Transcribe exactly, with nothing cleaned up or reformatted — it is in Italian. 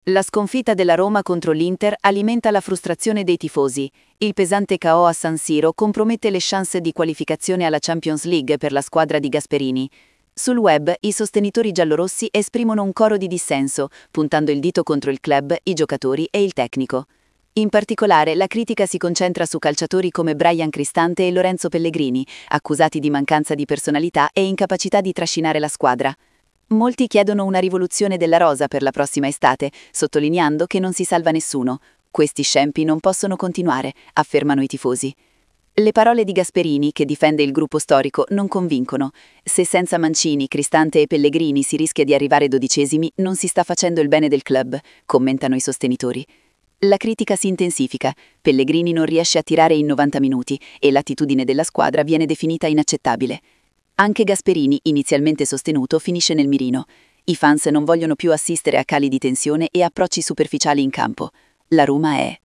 La sconfitta della Roma contro l'Inter alimenta la frustrazione dei tifosi. Il pesante K O a San Siro compromette le chance di qualificazione alla Champions League per la squadra di Gasperini. Sul web i sostenitori giallorossi esprimono un coro di dissenso, puntando il dito contro il club, i giocatori e il tecnico. In particolare la critica si concentra su calciatori come Bryan Cristante e Lorenzo Pellegrini, accusati di mancanza di personalità e incapacità di trascinare la squadra. Molti chiedono una rivoluzione della rosa per la prossima estate, sottolineando che non si salva nessuno. Questi scempi non possono continuare, affermano i tifosi. Le parole di Gasperini, che difende il gruppo storico, non convincono. Se senza Mancini, Cristante e Pellegrini si rischia di arrivare dodicesimi, non si sta facendo il bene del club, commentano i sostenitori. La critica si intensifica, Pellegrini non riesce a tirare in novanta minuti e l'attitudine della squadra viene definita inaccettabile. Anche Gasperini, inizialmente sostenuto, finisce nel mirino. I fans non vogliono più assistere a cali di tensione e approcci superficiali in campo. La Roma è